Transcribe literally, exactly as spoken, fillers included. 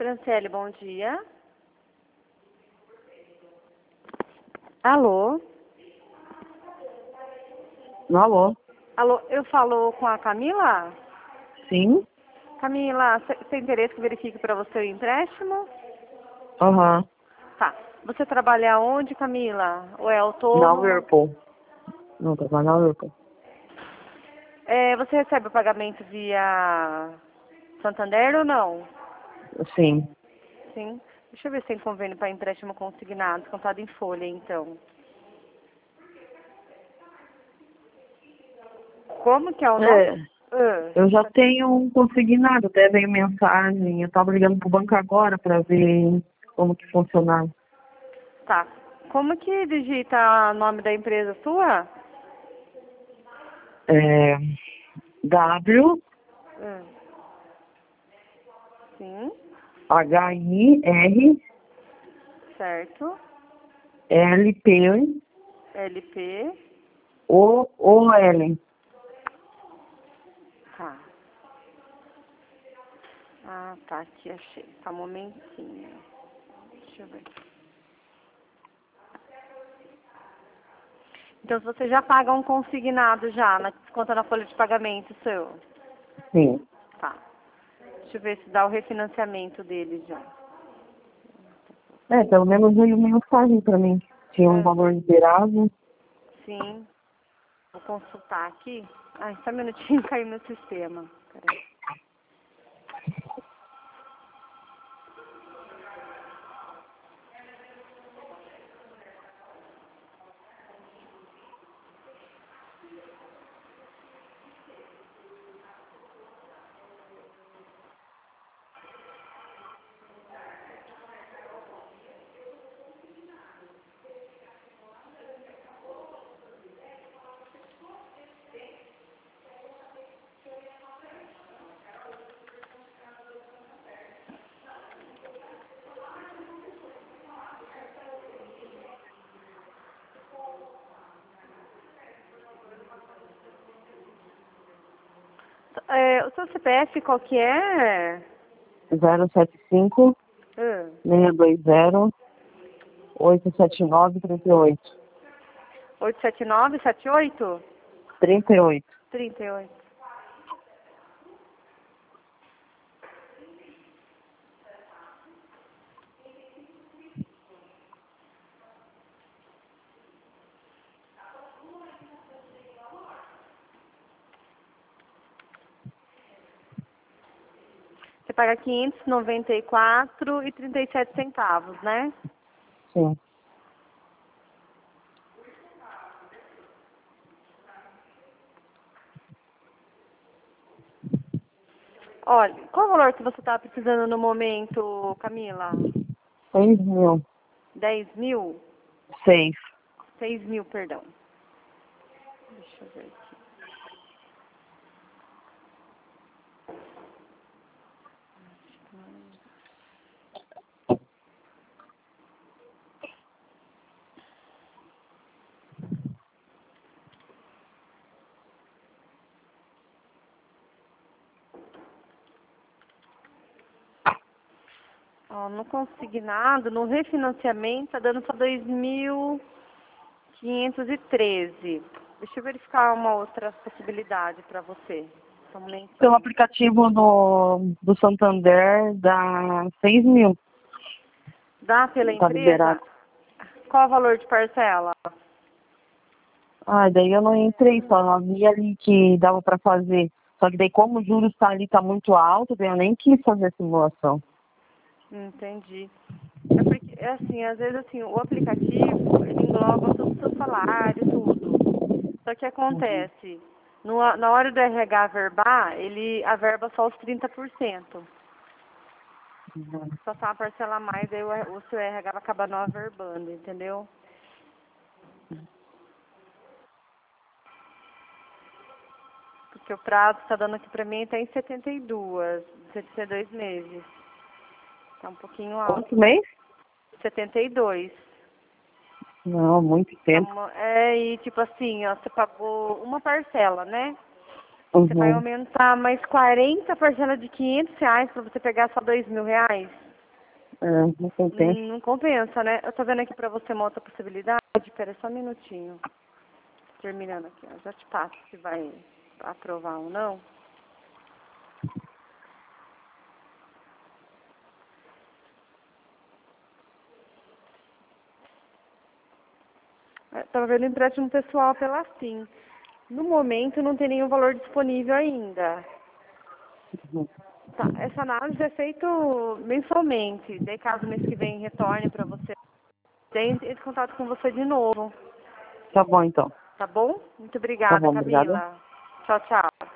Franciele, bom dia. Alô? Alô? Alô, eu falo com a Camila? Sim? Camila, você tem interesse que verifique para você o empréstimo? Aham. Tá. Você trabalha onde, Camila? Ou é Na autônoma? Whirlpool. Não, trabalho na Whirlpool. É, você recebe o pagamento via Santander ou não? Sim. Sim. Deixa eu ver se tem convênio para empréstimo consignado, contado em folha, então. Como que é o nome? É, Ah, eu já tenho um consignado, até veio mensagem. Eu tava ligando pro banco agora pra ver como que funcionava. tá. Como que digita o nome da empresa sua? É, W, Ah. Sim, H, I, R, certo. L, P, L P. O, O, L. Tá. Ah, tá, aqui achei. Tá um momentinho. Deixa eu ver. Então, se você já paga um consignado já, na conta na folha de pagamento seu. Sim. Tá. Deixa eu ver se dá o refinanciamento dele já. É, pelo menos veio mensagem pra mim. Tinha um Ah, valor liberado. sim. Vou consultar aqui. Ai, só um minutinho, caiu meu sistema. Peraí. É, o seu C P F qual que é? zero sete cinco, Ah, seis dois zero, oito sete nove, três oito. oito sete nove sete oito? trinta e oito. trinta e oito. Você paga quinhentos e noventa e quatro reais e trinta e sete centavos, né? Sim. Olha, qual o valor que você está precisando no momento, Camila? seis mil. Dez mil? Seis. Seis mil, perdão. Deixa eu ver aqui. Ó, no consignado, no refinanciamento, tá dando só dois mil quinhentos e treze. Deixa eu verificar uma outra possibilidade para você. Só um Pelo momentinho. aplicativo do, do Santander dá seis mil. Dá pela Tá empresa? liberado. Qual o valor de parcela? Ah, daí eu não entrei, só vi ali que dava pra fazer. Só que daí como o juros tá ali, tá muito alto, daí eu nem quis fazer a simulação. Entendi. É porque, é assim, às vezes assim, o aplicativo, ele engloba todo o seu salário, tudo. Só que Uhum. acontece, no, na hora do R H verbar, ele averba só os trinta por cento. Uhum. Só tá uma parcela a mais, aí o, o seu R H vai acabar não averbando, entendeu? Porque o prazo que tá dando aqui pra mim tá em setenta e dois, setenta e dois meses. Tá um pouquinho Quanto alto. mês? setenta e dois. Não, muito Tá tempo. uma- É, e tipo assim, ó, você pagou uma parcela, né? Você vai Uhum. aumentar mais quarenta parcelas de quinhentos reais pra você pegar só dois mil reais. É, não compensa. Não compensa, né? Eu tô vendo aqui pra você uma outra possibilidade. Pera só um minutinho. Terminando aqui, ó. Já te passo se vai aprovar ou não. Estava vendo empréstimo pessoal pela Sim. No momento não tem nenhum valor disponível ainda. Uhum. Tá, essa análise é feita mensalmente. Daí caso mês que vem retorne para você, daí entre em contato com você de novo. Tá bom, então. Tá bom? Muito Tá obrigada, bom, obrigada. Camila. Tchau, tchau.